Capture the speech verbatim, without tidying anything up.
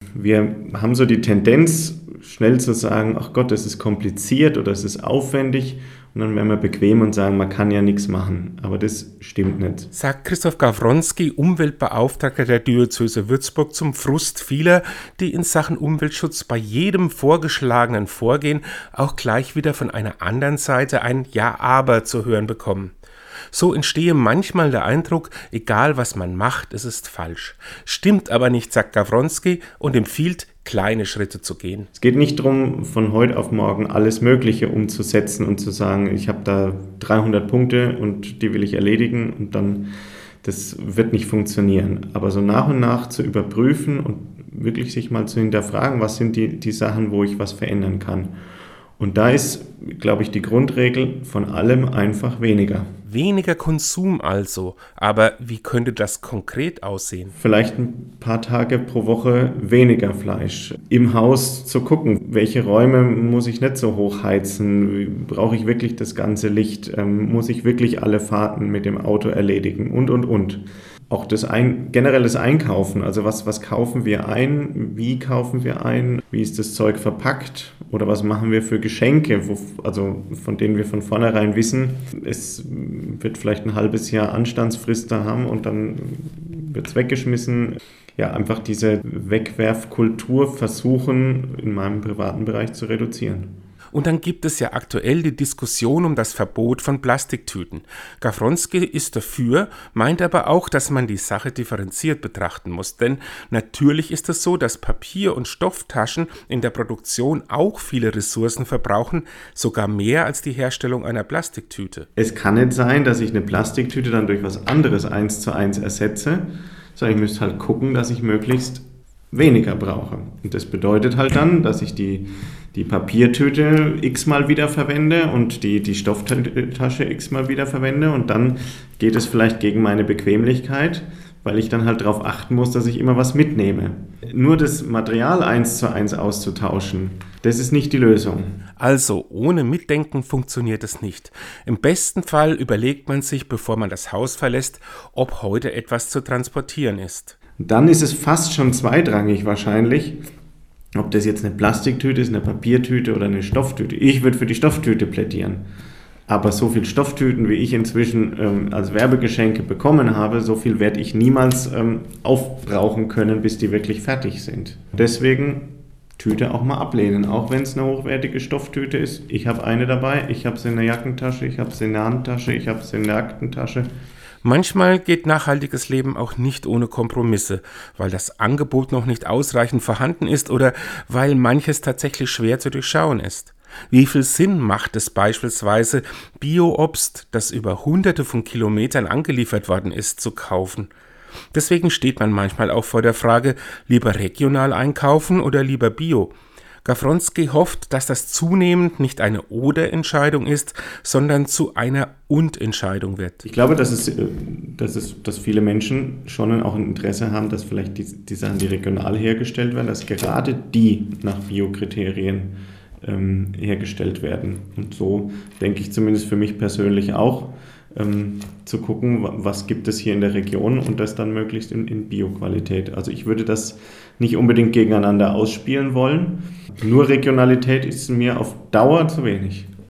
wir haben so die Tendenz, schnell zu sagen, ach Gott, das ist kompliziert oder es ist aufwendig. Und dann werden wir bequem und sagen, man kann ja nichts machen. Aber das stimmt nicht. Sagt Christoph Gawronski, Umweltbeauftragter der Diözese Würzburg, zum Frust vieler, die in Sachen Umweltschutz bei jedem vorgeschlagenen Vorgehen auch gleich wieder von einer anderen Seite ein Ja, aber zu hören bekommen. So entstehe manchmal der Eindruck, egal was man macht, es ist falsch. Stimmt aber nicht, sagt Gawronski und empfiehlt, kleine Schritte zu gehen. Es geht nicht darum, von heute auf morgen alles Mögliche umzusetzen und zu sagen, ich habe da dreihundert Punkte und die will ich erledigen und dann, das wird nicht funktionieren. Aber so nach und nach zu überprüfen und wirklich sich mal zu hinterfragen, was sind die, die Sachen, wo ich was verändern kann. Und da ist, glaube ich, die Grundregel von allem einfach weniger. Weniger Konsum also. Aber wie könnte das konkret aussehen? Vielleicht ein paar Tage pro Woche weniger Fleisch. Im Haus zu gucken, welche Räume muss ich nicht so hoch heizen? Brauche ich wirklich das ganze Licht? Ähm, muss ich wirklich alle Fahrten mit dem Auto erledigen? Und, und, und. Auch das ein, generelles Einkaufen, also was, was kaufen wir ein, wie kaufen wir ein, wie ist das Zeug verpackt oder was machen wir für Geschenke, wo, also von denen wir von vornherein wissen, es wird vielleicht ein halbes Jahr Anstandsfrist da haben und dann wird es weggeschmissen. Ja, einfach diese Wegwerfkultur versuchen, in meinem privaten Bereich zu reduzieren. Und dann gibt es ja aktuell die Diskussion um das Verbot von Plastiktüten. Gawronski ist dafür, meint aber auch, dass man die Sache differenziert betrachten muss. Denn natürlich ist es so, dass Papier- und Stofftaschen in der Produktion auch viele Ressourcen verbrauchen, sogar mehr als die Herstellung einer Plastiktüte. Es kann nicht sein, dass ich eine Plastiktüte dann durch was anderes eins zu eins ersetze, sondern ich müsste halt gucken, dass ich möglichst weniger brauche. Und das bedeutet halt dann, dass ich die, die Papiertüte x-mal wieder verwende und die, die Stofftasche x-mal wieder verwende und dann geht es vielleicht gegen meine Bequemlichkeit, weil ich dann halt darauf achten muss, dass ich immer was mitnehme. Nur das Material eins zu eins auszutauschen, das ist nicht die Lösung. Also ohne Mitdenken funktioniert es nicht. Im besten Fall überlegt man sich, bevor man das Haus verlässt, ob heute etwas zu transportieren ist. Dann ist es fast schon zweitrangig wahrscheinlich, ob das jetzt eine Plastiktüte ist, eine Papiertüte oder eine Stofftüte. Ich würde für die Stofftüte plädieren. Aber so viel Stofftüten, wie ich inzwischen ähm, als Werbegeschenke bekommen habe, so viel werde ich niemals ähm, aufbrauchen können, bis die wirklich fertig sind. Deswegen Tüte auch mal ablehnen, auch wenn es eine hochwertige Stofftüte ist. Ich habe eine dabei, ich habe sie in der Jackentasche, ich habe sie in der Handtasche, ich habe sie in der Aktentasche. Manchmal geht nachhaltiges Leben auch nicht ohne Kompromisse, weil das Angebot noch nicht ausreichend vorhanden ist oder weil manches tatsächlich schwer zu durchschauen ist. Wie viel Sinn macht es beispielsweise, Bio-Obst, das über Hunderte von Kilometern angeliefert worden ist, zu kaufen? Deswegen steht man manchmal auch vor der Frage, lieber regional einkaufen oder lieber Bio? Gawronski hofft, dass das zunehmend nicht eine Oder-Entscheidung ist, sondern zu einer Und-Entscheidung wird. Ich glaube, dass, es, dass, es, dass viele Menschen schon auch ein Interesse haben, dass vielleicht die, die Sachen, die regional hergestellt werden, dass gerade die nach Bio-Kriterien ähm, hergestellt werden. Und so denke ich zumindest für mich persönlich auch, ähm, zu gucken, was gibt es hier in der Region und das dann möglichst in, in Bio-Qualität. Also ich würde das nicht unbedingt gegeneinander ausspielen wollen. Nur Regionalität ist mir auf Dauer zu wenig.